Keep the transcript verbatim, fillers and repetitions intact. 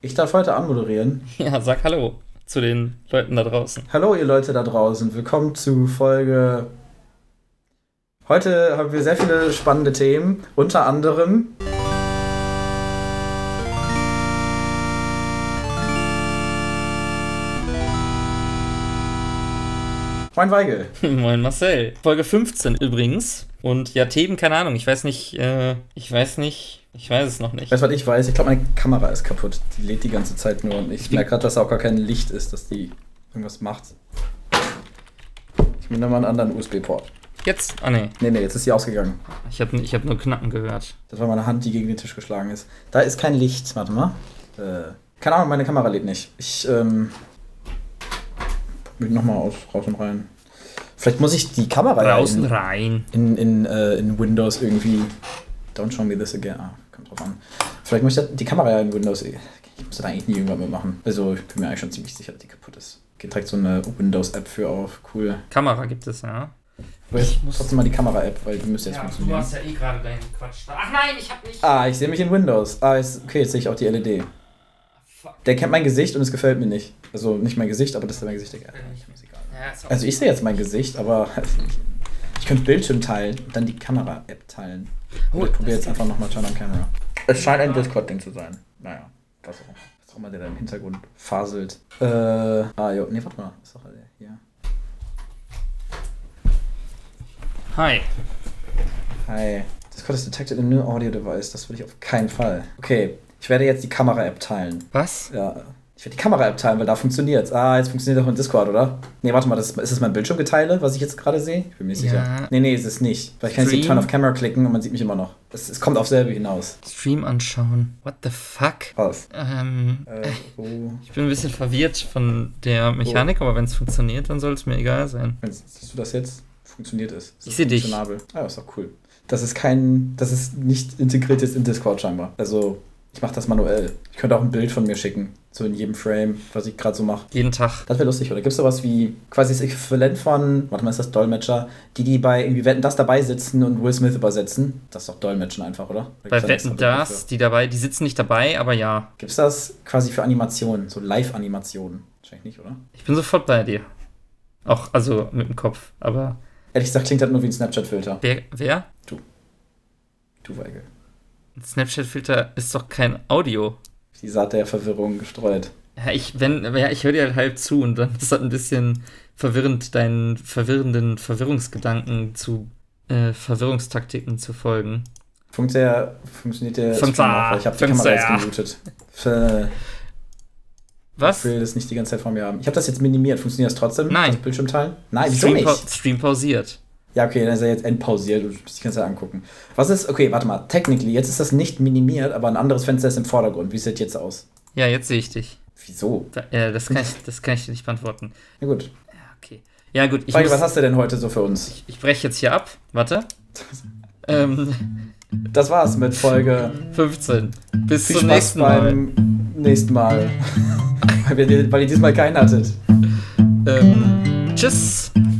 Ich darf heute anmoderieren. Ja, sag Hallo zu den Leuten da draußen. Hallo ihr Leute da draußen, willkommen zu Folge... Heute haben wir sehr viele spannende Themen, unter anderem... Moin Weigel. Moin Marcel. Folge fünfzehn übrigens. Und ja, Themen, keine Ahnung, ich weiß nicht, äh, ich weiß nicht, ich weiß es noch nicht. Weißt du, was ich weiß? Ich glaube, meine Kamera ist kaputt. Die lädt die ganze Zeit nur und ich merke gerade, dass da auch gar kein Licht ist, dass die irgendwas macht. Ich nehme mal einen anderen U S B-Port. Jetzt? Ah, nee. Nee, nee, jetzt ist sie ausgegangen. Ich habe ich hab nur Knacken gehört. Das war meine Hand, die gegen den Tisch geschlagen ist. Da ist kein Licht. Warte mal. Äh, keine Ahnung, meine Kamera lädt nicht. Ich, ähm... nochmal aus, raus und rein. Vielleicht muss ich die Kamera raus und in, rein. In, in, äh, in Windows irgendwie. Don't show me this again. Ah, kommt drauf an. Vielleicht muss ich die Kamera ja in Windows. Ich muss da eigentlich nie irgendwann mitmachen. Also ich bin mir eigentlich schon ziemlich sicher, dass die kaputt ist. Geht direkt so eine Windows-App für auf. Cool. Kamera gibt es, ja. Aber jetzt ich muss trotzdem mal die Kamera-App, weil die müsste jetzt ja, funktionieren. Du hast ja eh gerade deinen Quatsch da. Ach nein, ich hab nicht. Ah, ich sehe mich in Windows. Ah, jetzt, okay, jetzt sehe ich auch die L E D. Der kennt mein Gesicht und es gefällt mir nicht. Also nicht mein Gesicht, aber das ist mein Gesicht. Egal. Also ich sehe jetzt mein Gesicht, aber ich könnte Bildschirm teilen und dann die Kamera-App teilen. Oh, ich probiere jetzt einfach nochmal Turn on Camera. Es scheint ein Discord-Ding zu sein. Naja, was auch, was auch immer der da im Hintergrund faselt. Äh, ah, jo, nee, warte mal. Ist doch der hier. Hi. Hi. Discord has detected a new audio device. Das will ich auf keinen Fall. Okay. Ich werde jetzt die Kamera-App teilen. Was? Ja, ich werde die Kamera-App teilen, weil da funktioniert's. Ah, jetzt funktioniert auch in Discord, oder? Nee, warte mal, das, ist das mein Bildschirmgeteile, was ich jetzt gerade sehe? Ich bin mir nicht ja. sicher. Nee, nee, ist es nicht. Weil ich kann jetzt die Turn of Camera klicken und man sieht mich immer noch. Es, es kommt auf selbe hinaus. Stream anschauen. What the fuck? Was? Ähm, äh, oh. Ich bin ein bisschen verwirrt von der Mechanik, oh. aber wenn es funktioniert, dann soll es mir egal sein. Siehst du das jetzt? Funktioniert es. Ich sehe dich. Ah, ist doch cool. Das ist kein, das ist nicht integriert ist in Discord scheinbar. Also... Ich mache das manuell. Ich könnte auch ein Bild von mir schicken. So in jedem Frame, was ich gerade so mache. Jeden Tag. Das wäre lustig, oder? Gibt es sowas wie quasi das Äquivalent von, warte mal, ist das Dolmetscher, die, die bei irgendwie Wetten, das dabei sitzen und Will Smith übersetzen? Das ist doch Dolmetschen einfach, oder? oder bei Wetten, das, die dabei, die sitzen nicht dabei, aber ja. Gibt es das quasi für Animationen, so Live-Animationen? Wahrscheinlich nicht, oder? Ich bin sofort bei dir. Auch, also mit dem Kopf, aber... Ehrlich gesagt klingt das nur wie ein Snapchat-Filter. Wer? Wer? Du. Du, Weigel. Ein Snapchat-Filter ist doch kein Audio. Die Saat der Verwirrung gestreut. Ja, ich, wenn, ja, ich höre dir halt halb zu und dann ist das ein bisschen verwirrend, deinen verwirrenden Verwirrungsgedanken zu äh, Verwirrungstaktiken zu folgen. Funkt der, funktioniert der Funkt da, Ich habe die Kamera jetzt gemutet. Für, Was? Ich will das nicht die ganze Zeit vor mir haben. Ich habe das jetzt minimiert. Funktioniert das trotzdem? Nein. Das Bildschirm teilen? Nein, wieso Stream nicht? Pa- Stream pausiert. Ja, okay, dann ist er jetzt entpausiert. Du musst die ganze Zeit angucken. Was ist, okay, warte mal. Technically, jetzt ist das nicht minimiert, aber ein anderes Fenster ist im Vordergrund. Wie sieht das jetzt aus? Ja, jetzt sehe ich dich. Wieso? Da, ja, das kann, ich, das kann ich dir nicht beantworten. Ja, gut. Ja, okay. Ja, gut. Ich Frage, muss, was hast du denn heute so für uns? Ich, ich breche jetzt hier ab. Warte. ähm, das war's mit Folge fünfzehn. Bis Viel zum Spaß nächsten Mal. beim nächsten Mal. weil, wir, weil ihr diesmal keinen hattet. Ähm, tschüss.